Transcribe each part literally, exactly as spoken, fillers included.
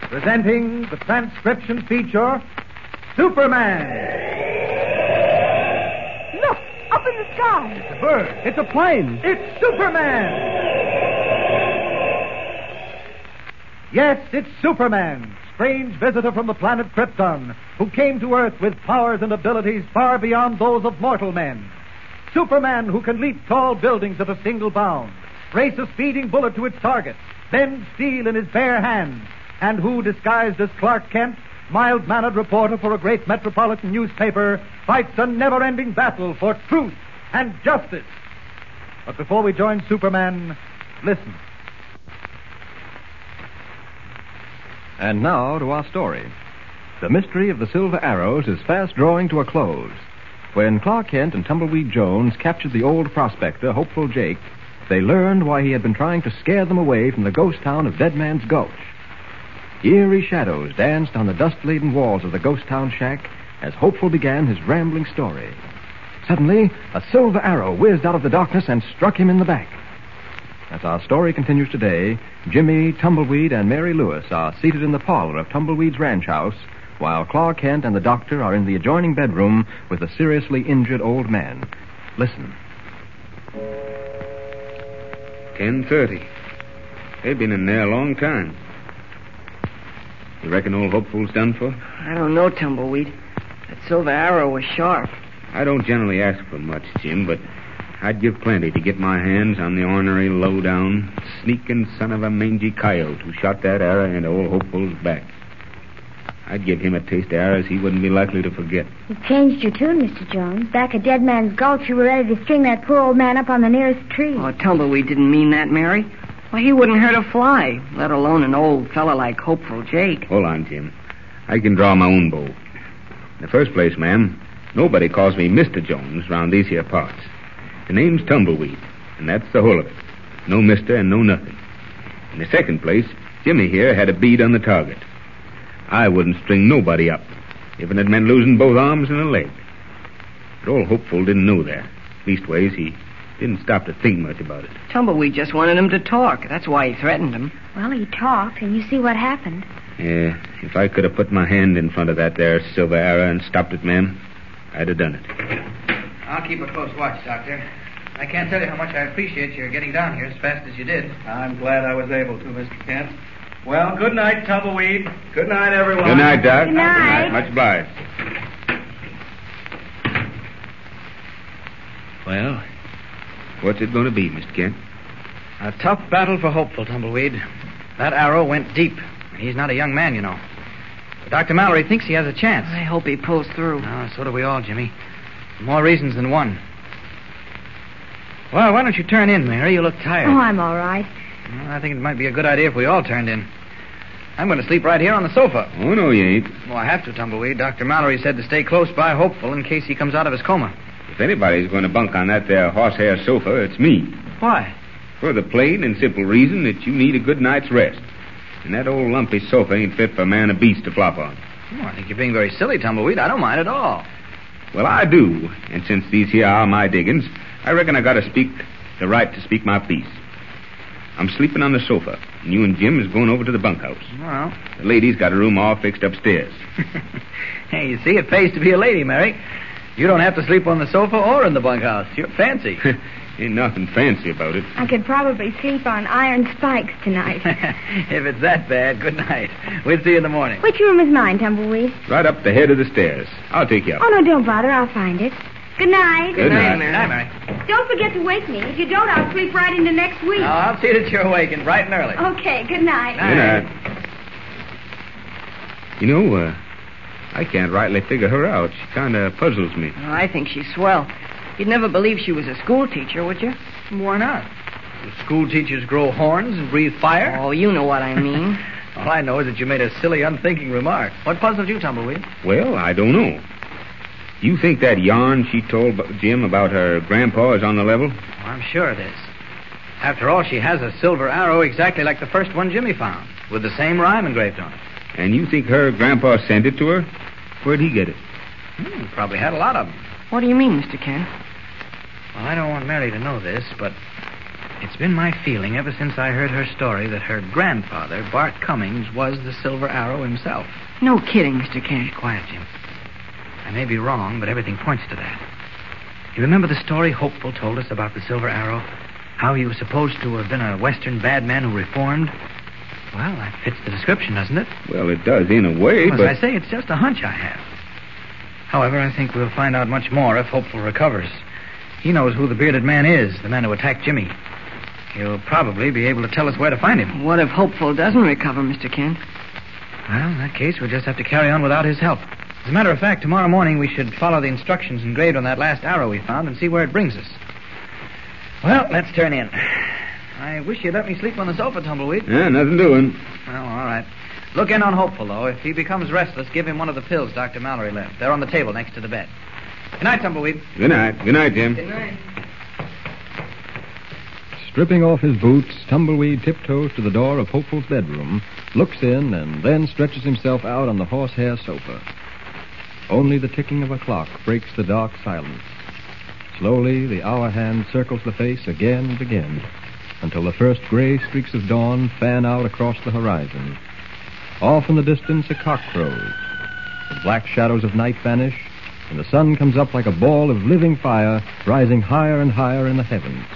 Presenting the transcription feature, Superman. Look, up in the sky. It's a bird. It's a plane. It's Superman. Yes, it's Superman, strange visitor from the planet Krypton, who came to Earth with powers and abilities far beyond those of mortal men. Superman, who can leap tall buildings at a single bound, race a speeding bullet to its target, bend steel in his bare hands, and who, disguised as Clark Kent, mild-mannered reporter for a great metropolitan newspaper, fights a never-ending battle for truth and justice. But before we join Superman, listen. And now to our story. The mystery of the Silver Arrows is fast drawing to a close. When Clark Kent and Tumbleweed Jones captured the old prospector, Hopeful Jake, they learned why he had been trying to scare them away from the ghost town of Dead Man's Gulch. Eerie shadows danced on the dust-laden walls of the ghost town shack as Hopeful began his rambling story. Suddenly, a silver arrow whizzed out of the darkness and struck him in the back. As our story continues today, Jimmy, Tumbleweed, and Mary Lewis are seated in the parlor of Tumbleweed's ranch house, while Clark Kent and the doctor are in the adjoining bedroom with a seriously injured old man. Listen. ten thirty. They've been in there a long time. You reckon old Hopeful's done for? I don't know, Tumbleweed. That silver arrow was sharp. I don't generally ask for much, Jim, but I'd give plenty to get my hands on the ornery, low-down, sneaking son of a mangy coyote who shot that arrow into old Hopeful's back. I'd give him a taste of arrows he wouldn't be likely to forget. You've changed your tune, Mister Jones. Back at Dead Man's Gulch, you were ready to string that poor old man up on the nearest tree. Oh, Tumbleweed didn't mean that, Mary. Why, he wouldn't hurt a fly, let alone an old fella like Hopeful Jake. Hold on, Jim. I can draw my own bow. In the first place, ma'am, nobody calls me Mister Jones round these here parts. The name's Tumbleweed, and that's the whole of it. No mister and no nothing. In the second place, Jimmy here had a bead on the target. I wouldn't string nobody up, even if it meant losing both arms and a leg. But old Hopeful didn't know that. Leastways, he didn't stop to think much about it. Tumbleweed just wanted him to talk. That's why he threatened him. Well, he talked, and you see what happened. Yeah, if I could have put my hand in front of that there silver arrow and stopped it, ma'am, I'd have done it. I'll keep a close watch, Doctor. I can't tell you how much I appreciate your getting down here as fast as you did. I'm glad I was able to, Mister Kent. Well, good night, Tumbleweed. Good night, everyone. Good night, Doc. Good night. Good night. Much obliged. Well, what's it going to be, Mister Kent? A tough battle for Hopeful, Tumbleweed. That arrow went deep. He's not a young man, you know. But Doctor Mallory thinks he has a chance. I hope he pulls through. Oh, so do we all, Jimmy. For more reasons than one. Well, why don't you turn in, Mary? You look tired. Oh, I'm all right. Well, I think it might be a good idea if we all turned in. I'm going to sleep right here on the sofa. Oh, no, you ain't. Well, I have to, Tumbleweed. Doctor Mallory said to stay close by Hopeful in case he comes out of his coma. If anybody's going to bunk on that there horsehair sofa, it's me. Why? For the plain and simple reason that you need a good night's rest. And that old lumpy sofa ain't fit for man or beast to flop on. Oh, I think you're being very silly, Tumbleweed. I don't mind at all. Well, I do. And since these here are my diggings, I reckon I got to speak the right to speak my piece. I'm sleeping on the sofa, and you and Jim is going over to the bunkhouse. Well. The lady's got a room all fixed upstairs. Hey, you see, it pays to be a lady, Mary. You don't have to sleep on the sofa or in the bunkhouse. You're fancy. Ain't nothing fancy about it. I could probably sleep on iron spikes tonight. If it's that bad, good night. We'll see you in the morning. Which room is mine, Tumbleweed? Right up the head of the stairs. I'll take you up. Oh, no, don't bother. I'll find it. Good night. Good night. Good night, Mary. Don't forget to wake me. If you don't, I'll sleep right into next week. No, I'll see that you're awake and bright and early. Okay, good night. Good night. You know, uh, I can't rightly figure her out. She kind of puzzles me. Oh, I think she's swell. You'd never believe she was a school teacher, would you? Why not? Do school teachers grow horns and breathe fire? Oh, you know what I mean. All I know is that you made a silly, unthinking remark. What puzzled you, Tumbleweed? Well, I don't know. You think that yarn she told Jim about her grandpa is on the level? Oh, I'm sure it is. After all, she has a silver arrow exactly like the first one Jimmy found, with the same rhyme engraved on it. And you think her grandpa sent it to her? Where'd he get it? Hmm, probably had a lot of them. What do you mean, Mister Kent? Well, I don't want Mary to know this, but It's been my feeling ever since I heard her story that her grandfather, Bart Cummings, was the Silver Arrow himself. No kidding, Mister Kent. Quiet, Jim. I may be wrong, but everything points to that. You remember the story Hopeful told us about the Silver Arrow? How he was supposed to have been a Western bad man who reformed? Well, that fits the description, doesn't it? Well, it does in a way, Well, but... As I say, it's just a hunch I have. However, I think we'll find out much more if Hopeful recovers. He knows who the bearded man is, the man who attacked Jimmy. He'll probably be able to tell us where to find him. What if Hopeful doesn't recover, Mister Kent? Well, in that case, we'll just have to carry on without his help. As a matter of fact, tomorrow morning we should follow the instructions engraved on that last arrow we found and see where it brings us. Well, let's turn in. I wish you'd let me sleep on the sofa, Tumbleweed. Yeah, nothing doing. Well, all right. Look in on Hopeful, though. If he becomes restless, give him one of the pills Doctor Mallory left. They're on the table next to the bed. Good night, Tumbleweed. Good night. Good night, Jim. Good night. Stripping off his boots, Tumbleweed tiptoes to the door of Hopeful's bedroom, looks in, and then stretches himself out on the horsehair sofa. Only the ticking of a clock breaks the dark silence. Slowly, the hour hand circles the face again and again, until the first gray streaks of dawn fan out across the horizon. Off in the distance, a cock crows. The black shadows of night vanish, and the sun comes up like a ball of living fire, rising higher and higher in the heavens.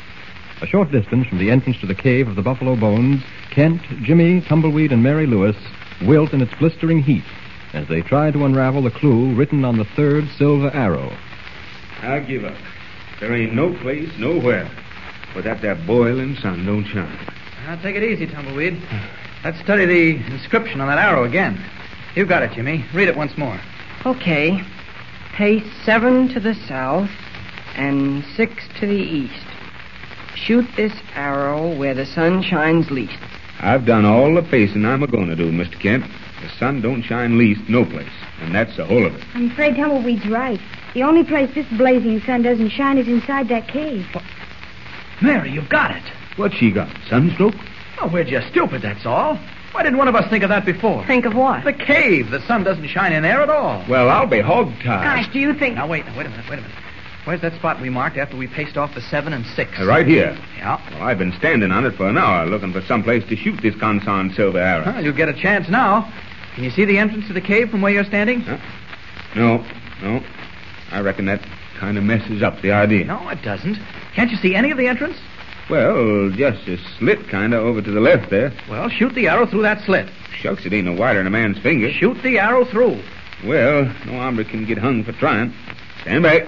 A short distance from the entrance to the cave of the Buffalo Bones, Kent, Jimmy, Tumbleweed, and Mary Lewis wilt in its blistering heat as they try to unravel the clue written on the third silver arrow. I'll give up. There ain't no place, nowhere, where that there boiling sun don't shine. Now, take it easy, Tumbleweed. Let's study the inscription on that arrow again. You've got it, Jimmy. Read it once more. Okay. Pace seven to the south and six to the east. Shoot this arrow where the sun shines least. I've done all the pacing I'm a-going to do, Mister Kent. The sun don't shine least no place, and that's the whole of it. I'm afraid Tumbleweed's right. The only place this blazing sun doesn't shine is inside that cave. Mary, you've got it. What's she got, sunstroke? Oh, we're just stupid, that's all. Why didn't one of us think of that before? Think of what? The cave. The sun doesn't shine in there at all. Well, I'll be hog-tied. Gosh, do you think... Now, wait, wait a minute, wait a minute. Where's that spot we marked after we paced off the seven and six? Uh, right here. Yeah. Well, I've been standing on it for an hour looking for some place to shoot this Conson silver arrow. Well, you'll get a chance now. Can you see the entrance to the cave from where you're standing? Huh? No, no. I reckon that kind of messes up the idea. No, it doesn't. Can't you see any of the entrance? Well, just a slit kind of over to the left there. Well, shoot the arrow through that slit. Shucks, it ain't no wider than a man's finger. Shoot the arrow through. Well, no hombre can get hung for trying. Stand back.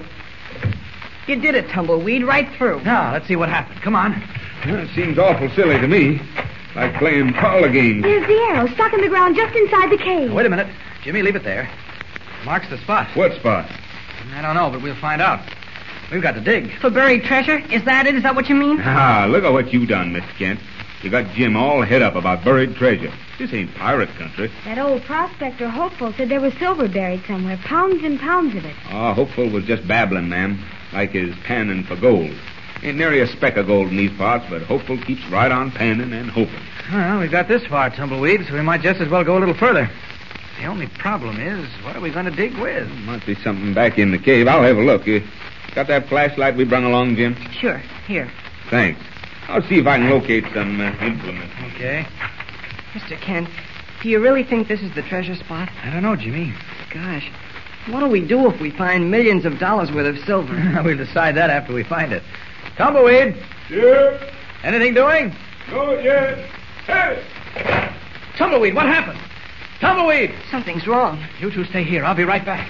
You did it, Tumbleweed, right through. Now, let's see what happened. Come on. Well, it seems awful silly to me. Like playing parlor games. There's the arrow stuck in the ground just inside the cave. Wait a minute. Jimmy, leave it there. Marks the spot. What spot? I don't know, but we'll find out. We've got to dig. For buried treasure? Is that it? Is that what you mean? Ah, look at what you done, Mister Kent. You got Jim all head up about buried treasure. This ain't pirate country. That old prospector Hopeful said there was silver buried somewhere. Pounds and pounds of it. Oh, Hopeful was just babbling, ma'am. Like his panning for gold. Ain't nary a speck of gold in these parts, but Hopeful keeps right on panning and hoping. Well, we've got this far, Tumbleweed, so we might just as well go a little further. The only problem is, what are we going to dig with? Might be something back in the cave. I'll have a look. You got that flashlight we brung along, Jim? Sure. Here. Thanks. I'll see if I can locate some uh, implements. Okay. Mister Kent, do you really think this is the treasure spot? I don't know, Jimmy. Gosh, what do we do if we find millions of dollars worth of silver? We'll decide that after we find it. Tumbleweed! Yeah. Anything doing? No, yeah. Hey! Tumbleweed, what happened? Tumbleweed! Something's wrong. You two stay here. I'll be right back.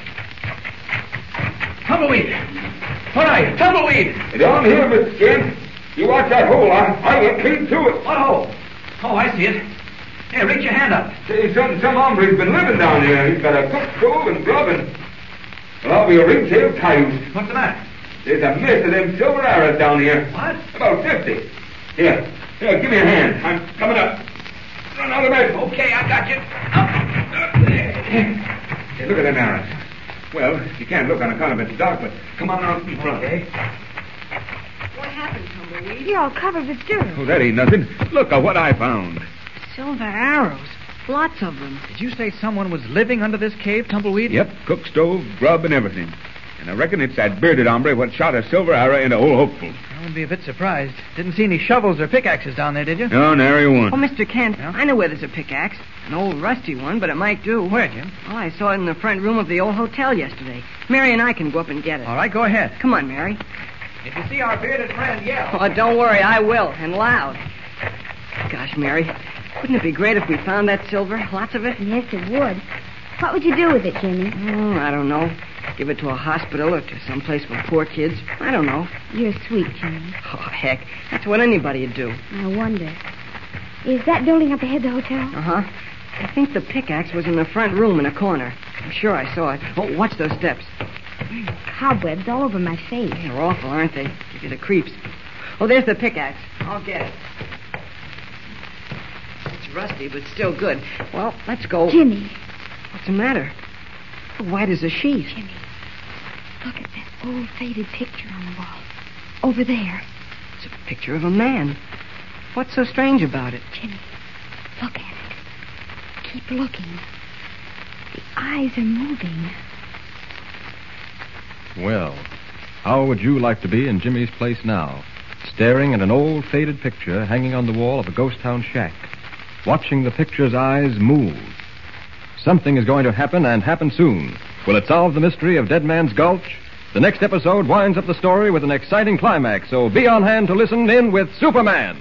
Tumbleweed! Where are you? Tumbleweed! Down here, Mister Kent. You watch that hole. I, I went clean through it. What hole? Oh, I see it. Here, reach your hand up. Say, some, some hombre's been living down here. He's got a cook stove and grub and... Well, I'll be a ring-tailed coyote. What's the matter? There's a mess of them silver arrows down here. What? About fifty. Here. Here, give me a hand. I'm coming up. Run out of bed. Okay, I got you. Up. Hey, look at them arrows. Well, you can't look on account of it's dark, but come on out in front. Okay. What happened, Tumbleweed? You're all covered with dirt. Oh, that ain't nothing. Look at what I found. Silver arrows. Lots of them. Did you say someone was living under this cave, Tumbleweed? Yep, cook stove, grub, and everything. And I reckon it's that bearded hombre what shot a silver arrow into old Hopeful. I would be a bit surprised. Didn't see any shovels or pickaxes down there, did you? No, nary one. Oh, Mister Kent, Yeah? I know where there's a pickaxe. An old rusty one, but it might do. Where, Jim? Oh, I saw it in the front room of the old hotel yesterday. Mary and I can go up and get it. All right, go ahead. Come on, Mary. If you see our bearded friend, yell. Oh, don't worry, I will, and loud. Gosh, Mary, wouldn't it be great if we found that silver? Lots of it? Yes, it would. What would you do with it, Jimmy? Oh, I don't know. Give it to a hospital or to some place for poor kids. I don't know. You're sweet, Jimmy. Oh, heck, that's what anybody'd do. I wonder. Is that building up ahead of the hotel? Uh-huh. I think the pickaxe was in the front room in a corner. I'm sure I saw it. Oh, watch those steps. Cobwebs all over my face. They're awful, aren't they? Give you the creeps. Oh, there's the pickaxe. I'll get it. It's rusty, but still good. Well, let's go. Jimmy, What's the matter? White as a sheet. Jimmy, look at that old faded picture on the wall. Over there. It's a picture of a man. What's so strange about it? Jimmy, look at it. Keep looking. The eyes are moving. Well, how would you like to be in Jimmy's place now, staring at an old faded picture hanging on the wall of a ghost town shack, watching the picture's eyes move? Something is going to happen, and happen soon. Will it solve the mystery of Dead Man's Gulch? The next episode winds up the story with an exciting climax, so be on hand to listen in with Superman.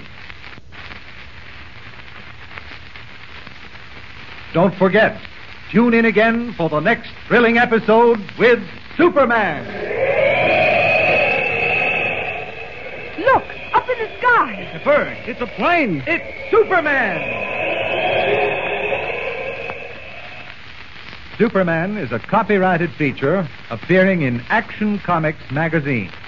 Don't forget, tune in again for the next thrilling episode with Superman. Look, up in the sky. It's a bird. It's a plane. It's Superman. Superman is a copyrighted feature appearing in Action Comics magazine.